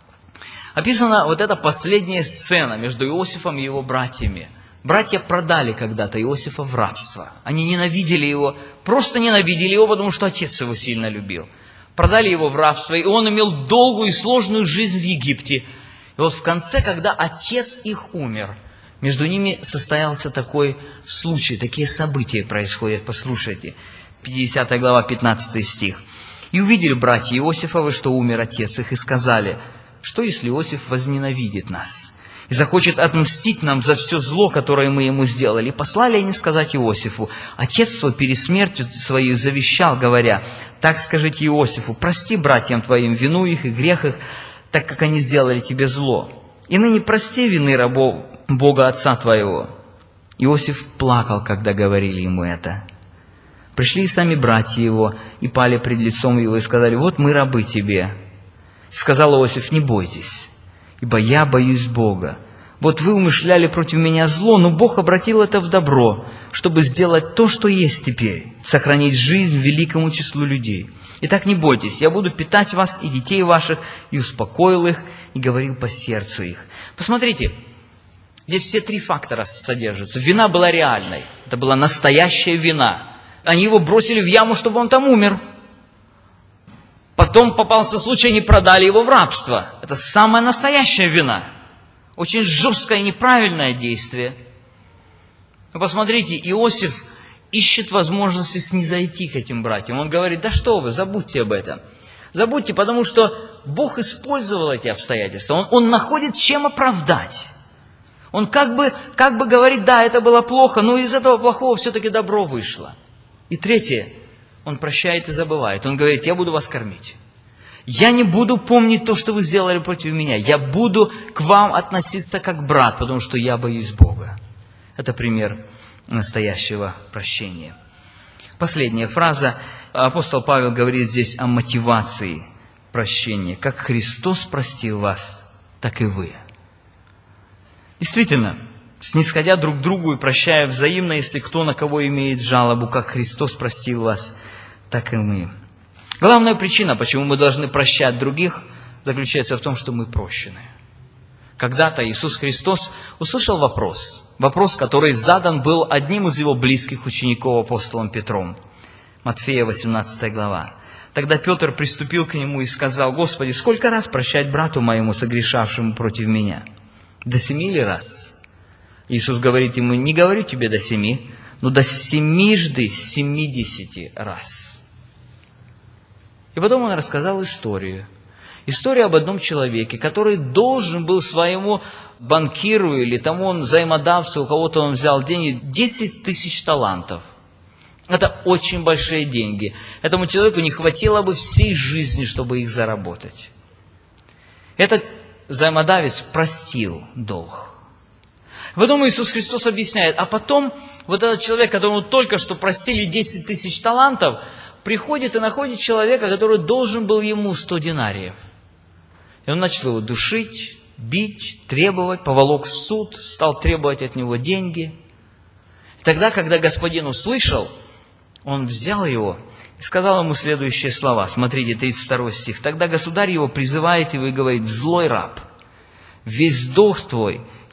описана вот эта последняя сцена между Иосифом и его братьями. Братья продали когда-то Иосифа в рабство. Они ненавидели его, просто ненавидели его, потому что отец его сильно любил. Продали его в рабство, и он имел долгую и сложную жизнь в Египте. И вот в конце, когда отец их умер, между ними состоялся такой случай, такие события происходят. Послушайте, пятидесятая глава, пятнадцатый стих. «И увидели братья Иосифовы, что умер отец их, и сказали, что если Иосиф возненавидит нас и захочет отмстить нам за все зло, которое мы ему сделали? И послали они сказать Иосифу, отец свой перед смертью своей завещал, говоря, так скажите Иосифу, прости братьям твоим вину их и грех их, так как они сделали тебе зло. И ныне прости вины рабов Бога Отца твоего». Иосиф плакал, когда говорили ему это. Пришли и сами братья его, и пали пред лицом его, и сказали, вот мы рабы тебе. Сказал Иосиф, не бойтесь, ибо я боюсь Бога. Вот вы умышляли против меня зло, но Бог обратил это в добро, чтобы сделать то, что есть теперь, сохранить жизнь великому числу людей. Итак, не бойтесь, я буду питать вас и детей ваших, и успокоил их, и говорил по сердцу их. Посмотрите, здесь все три фактора содержатся. Вина была реальной, это была настоящая вина. Они его бросили в яму, чтобы он там умер. Потом попался случай, они продали его в рабство. Это самая настоящая вина. Очень жесткое и неправильное действие. Но посмотрите, Иосиф ищет возможности снизойти к этим братьям. Он говорит, да что вы, забудьте об этом. Забудьте, потому что Бог использовал эти обстоятельства. Он, он находит чем оправдать. Он как бы, как бы говорит, да, это было плохо, но из этого плохого все-таки добро вышло. И третье, он прощает и забывает. Он говорит, я буду вас кормить. Я не буду помнить то, что вы сделали против меня. Я буду к вам относиться как брат, потому что я боюсь Бога. Это пример настоящего прощения. Последняя фраза. Апостол Павел говорит здесь о мотивации прощения. Как Христос простил вас, так и вы. Действительно, снисходя друг к другу и прощая взаимно, если кто на кого имеет жалобу, как Христос простил вас, так и мы. Главная причина, почему мы должны прощать других, заключается в том, что мы прощены. Когда-то Иисус Христос услышал вопрос, вопрос, который задан был одним из его близких учеников апостолом Петром. Матфея восемнадцатая глава. Тогда Петр приступил к нему и сказал, «Господи, сколько раз прощать брату моему, согрешавшему против меня? До семи ли раз?» Иисус говорит ему, «Не говорю тебе до семи, но до семижды семидесяти раз». И потом он рассказал историю. Историю об одном человеке, который должен был своему банкиру или тому он взаимодавцу, у кого-то он взял деньги, десять тысяч талантов. Это очень большие деньги. Этому человеку не хватило бы всей жизни, чтобы их заработать. Этот взаимодавец простил долг. Потом Иисус Христос объясняет, а потом вот этот человек, которому только что простили десять тысяч талантов, приходит и находит человека, который должен был ему сто динариев. И он начал его душить, бить, требовать, поволок в суд, стал требовать от него деньги. И тогда, когда господин услышал, он взял его и сказал ему следующие слова. Смотрите, тридцать второй стих. «Тогда государь его призывает его и говорит, злой раб, весь долг твой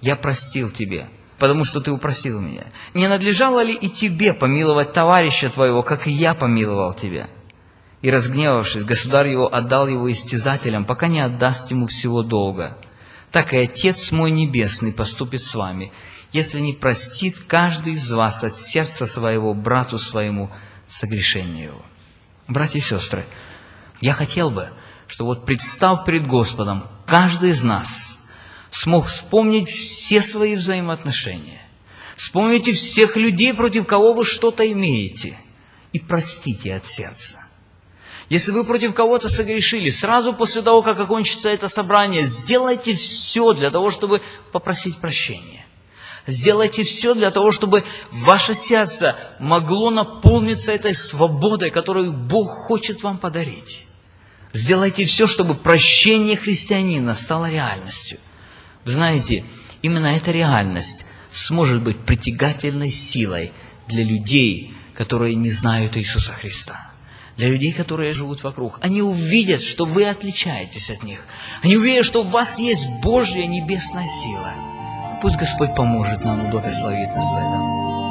я простил тебе, потому что ты упросил меня. Не надлежало ли и тебе помиловать товарища твоего, как и я помиловал тебя? И разгневавшись, государь его отдал его истязателям, пока не отдаст ему всего долга. Так и Отец мой Небесный поступит с вами, если не простит каждый из вас от сердца своего брату своему согрешение его». Братья и сестры, я хотел бы, что вот представ перед Господом, каждый из нас смог вспомнить все свои взаимоотношения. Вспомните всех людей, против кого вы что-то имеете, и простите от сердца. Если вы против кого-то согрешили, сразу после того, как окончится это собрание, сделайте все для того, чтобы попросить прощения. Сделайте все для того, чтобы ваше сердце могло наполниться этой свободой, которую Бог хочет вам подарить. Сделайте все, чтобы прощение христианина стало реальностью. Вы знаете, именно эта реальность сможет быть притягательной силой для людей, которые не знают Иисуса Христа. Для людей, которые живут вокруг. Они увидят, что вы отличаетесь от них. Они увидят, что у вас есть Божья небесная сила. Пусть Господь поможет нам и благословит нас в этом.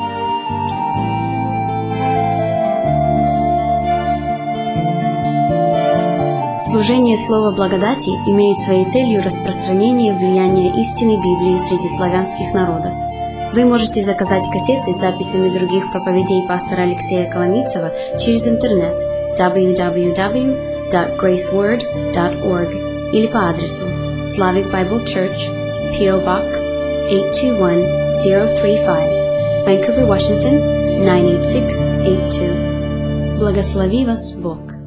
Служение Слова Благодати имеет своей целью распространение влияния истинной Библии среди славянских народов. Вы можете заказать кассеты с записями других проповедей пастора Алексея Коломийцева через интернет дабл ю дабл ю дабл ю точка грейс ворд точка орг или по адресу Slavic Bible Church, пи о Box eight two one zero three five, Vancouver, Washington nine eight six eight two. Благослови вас Бог!